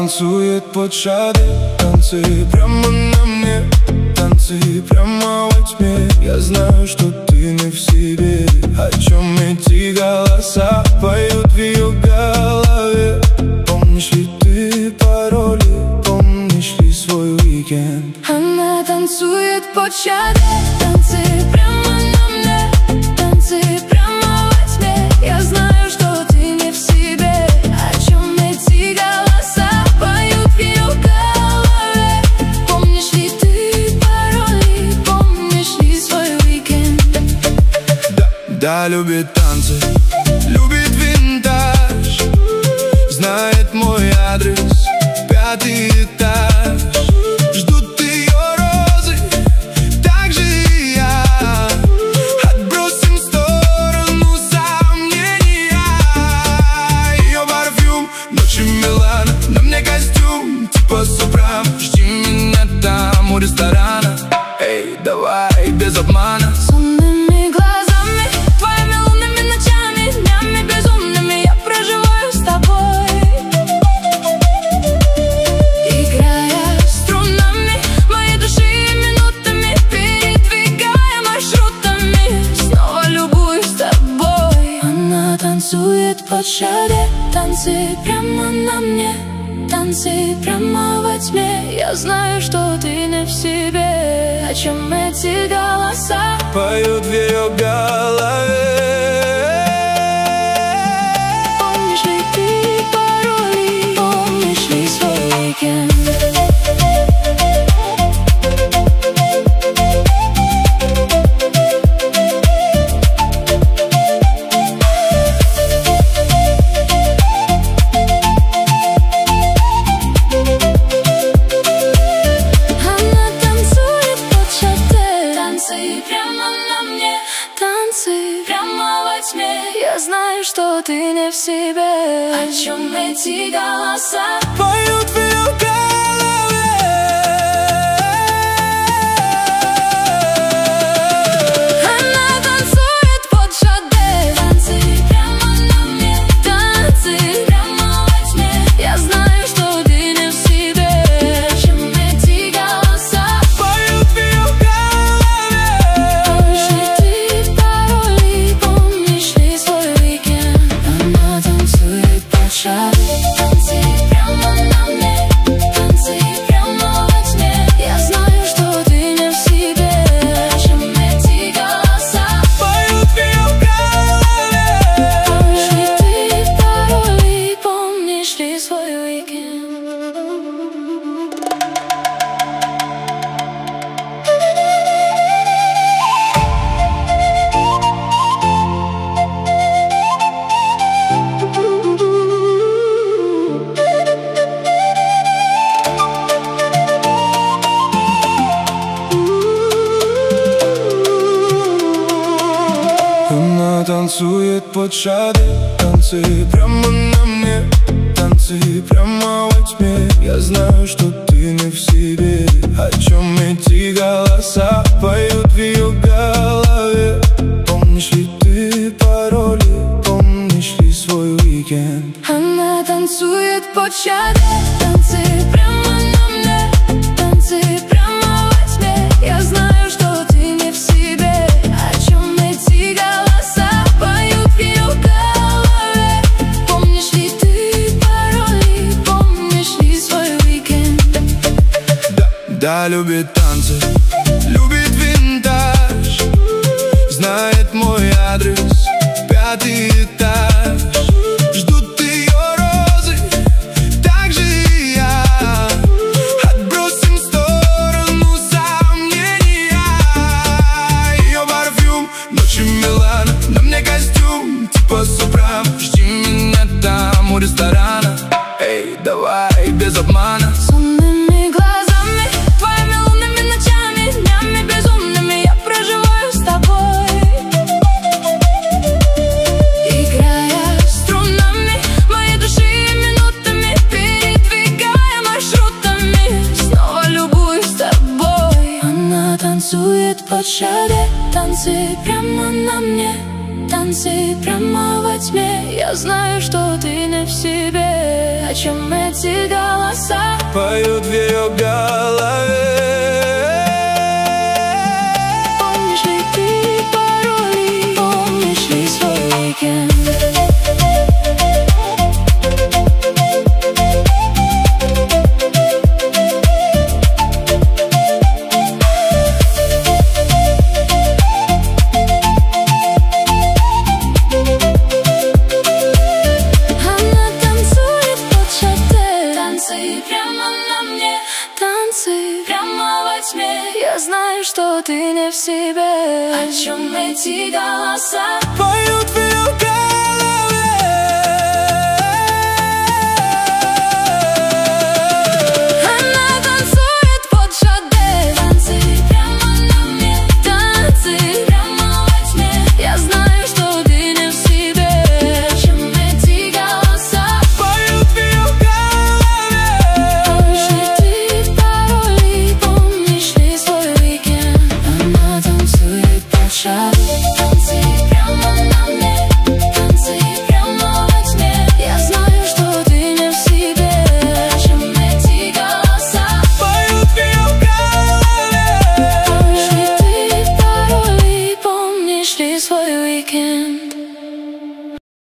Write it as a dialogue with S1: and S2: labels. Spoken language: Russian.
S1: танцует под шаги, танцы прямо на мне, танцы прямо во тьме. Я знаю, что ты не в себе. О чем эти голоса поют в ее голове? Помнишь ли ты пароли, помнишь ли свой уикенд?
S2: Она танцует под шаги, танцы прямо на мне, танцы прямо во тьме. Я знаю, что ты не в себе. О чем эти голоса поют в ее голове? Помнишь ли ты пароли, помнишь ли свой уикенд?
S1: Да, любит танцы, любит винтаж, знает мой адрес, 5-й этаж. Ждут ее розы, так же и я. Отбросим в сторону сомнения. Ее парфюм, ночи Милана, на мне костюм типа Супрам. Жди меня там у ресторана. Эй, давай без обмана.
S2: Сонными глазами, твоими лунными ночами, днями безумными я проживаю с тобой. Играя струнами моей души минутами, передвигая маршрутами, снова любуюсь тобой. Она танцует под шаги, танцы прямо на мне, танцы прямо во тьме. Я знаю, что ты не в себе. О чем эти голоса
S1: поют в ее голове?
S2: Помнишь ли ты пароли, помнишь ли свой уикенд? Я знаю, что ты не в себе. О чем эти голоса
S1: поют в ее голове?
S2: Она танцует под шаги, танцы прямо на мне, танцы прямо во тьме. Я знаю, что ты не в себе. О чем эти голоса
S1: поют в ее голове?
S2: Помнишь ли ты пароли, помнишь ли свой уикенд? Она танцует под шаги, танцы прямо на мне, танцы прямо во тьме. Я знаю, что ты не в себе. О чем эти голоса
S1: поют в ее голове?
S2: Помнишь ли ты пароли, помнишь ли свой уикенд?
S1: Она танцует под шаги, танцы прямо на мне, танцы прямо во тьме. Я знаю, что ты не в себе. О чем эти голоса поют в ее голове? Помнишь ли ты пароли, помнишь ли свой уикенд?
S2: Она танцует под шаги, танцы прямо на мне, танцы прямо во тьме. Я знаю, что ты не в себе. О чем эти голоса поют в ее голове? Помнишь ли ты пароли, помнишь ли свой уикенд?
S1: Да, любит танцы, любит винтаж, знает мой адрес, 5-й этаж. Ждут ее розы, так же и я. Отбросим в сторону сомнения. Ее парфюм, ночи Милана, на мне костюм типа Супрам. Жди меня там у ресторана. Эй, давай без обмана.
S2: Сонными глазами, твоими лунными ночами, днями безумными я проживаю с тобой. Играя струнами моей души минутами, передвигая маршрутами, снова любуюсь тобой. Она танцует под шаги, танцы прямо на мне, танцы прямо во тьме. Я знаю, что ты не в себе. О чем эти голоса
S1: поют в ее голове?
S2: Помнишь ли ты пароли? Помнишь ли свой уикенд? Танцы прямо во тьме. Я знаю, что ты не в себе. О чем эти голоса
S1: поют в ее голове?